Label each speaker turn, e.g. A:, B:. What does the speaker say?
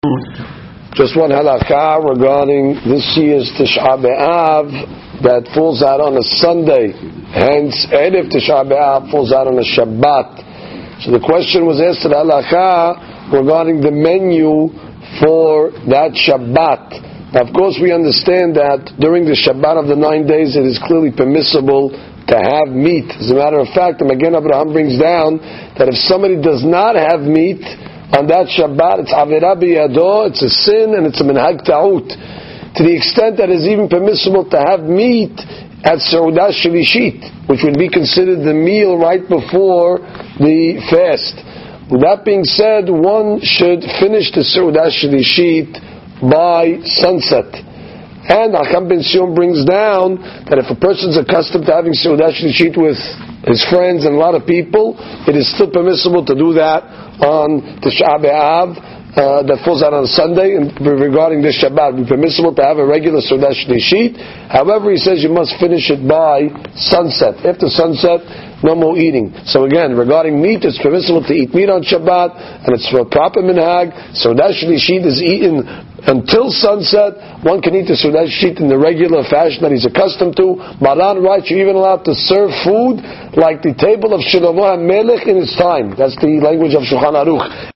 A: Just one halakha regarding this year's Tisha B'Av that falls out on a Sunday. Hence, Erev Tisha B'Av falls out on a Shabbat. So the question was asked at halakha regarding the menu for that Shabbat. Now, of course, we understand that during the Shabbat of the 9 days, it is clearly permissible to have meat. As a matter of fact, the Magen Abraham brings down that if somebody does not have meat on that Shabbat, it's Avera B'Yado, it's a sin, and it's a Minhag Ta'ut. To the extent that it's even permissible to have meat at Seudah Shlishit, which would be considered the meal right before the fast. With that being said, one should finish the Seudah Shlishit by sunset. And Hakam Ben Sion brings down that if a person is accustomed to having Seudah Shlishit with his friends and a lot of people, it is still permissible to do that on Tisha B'Av that falls out on Sunday. And regarding this Shabbat, it would be permissible to have a regular Seudah Shlishit. However, he says you must finish it by sunset. After sunset, no more eating. So again, regarding meat, it's permissible to eat meat on Shabbat, and it's for a proper minhag. Seudah Shlishit is eaten until sunset. One can eat the Seudah Shlishit in the regular fashion that he's accustomed to. Maran writes you're even allowed to serve food like the table of Shlomo HaMelech in his time. That's the language of Shulchan Aruch.